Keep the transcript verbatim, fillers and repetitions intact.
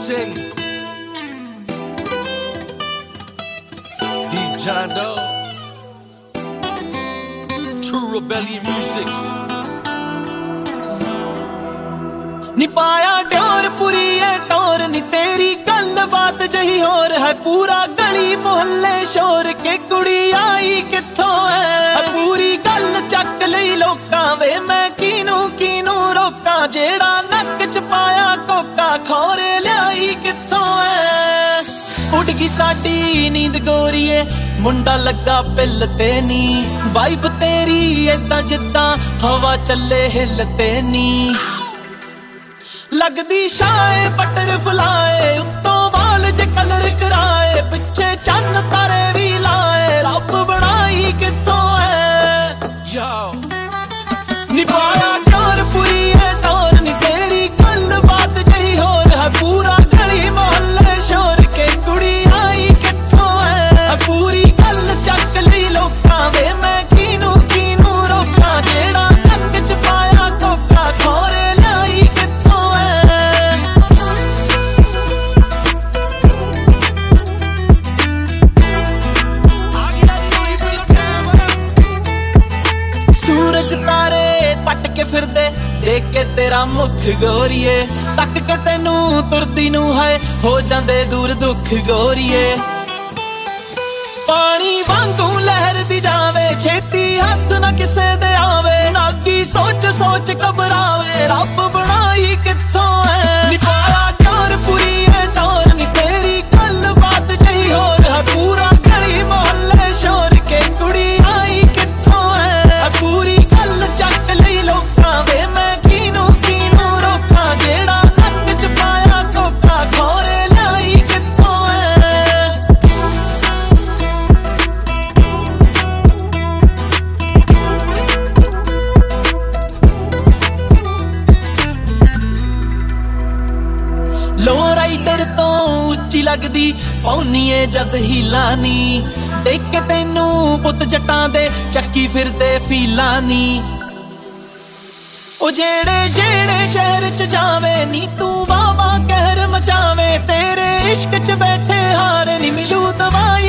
City. D. John Doe. True Rebellion Music. नी पाया door पूरी है टोर नी तेरी गल बात जही होर है पूरा गली मोहल्ले शोर के कुड़ी आई किथों है पूरी गल चक लई लोकां वे मैं कीनू कीनू रोका जेड़ा नक च पाया कोका खोरे ल्याई किथों है उड़ गई साडी नींद गोरीए मुंडा लगा पिल ते नी वाइब तेरी ऐदां जिद्दां हवा चले हिल ते नी लगदी शाए बटरफ्लाए उत्तों वाल जे कलर कराए पिछे चन्न तारे भी लाए रब बनाई किथों है Yo. नी पाया टोर पूरी है टोर नी तेरी गल बात जही होर है पूरा गली मोहल्ले शोर के कुड़ी आई किथों है पूरी गल चक लई लोकां वे मैं कीनू कीनू रोका जेड़ा नक च पाया कोका खोरे लाई किथों है सूरज तारे पट के फिरदे देख के तेरा मुख गोरीए तक के तेनू तुरदी नू है हो जांदे दूर दुख गोरीए पानी वांगू लहर दी जावे छेती हथ ना किसे दे आवे नागी सोच सोच घबरावे रब बनाई किथों है नी पाया टोर पूरी है टोर नी तेरी गल बात जही होर है पूरा गली मोहल्ले शोर के कुड़ी आई किथों है पूरी गल चक लई लोकां वे मैं कीनू कीनू रोका जेड़ा नक च पाया कोका खोरे लाई किथों है लो राइडर तो उच्ची लगदी पौनीए जद हीला नी देख के तेनू पुत जट्टां दे चक्की फिरदे फीला नी ओ जेड़े जेड़े शहर च जावे नी तू वावा कहर मचावे तेरे इश्क च बैठे हार नी मिलू दवाई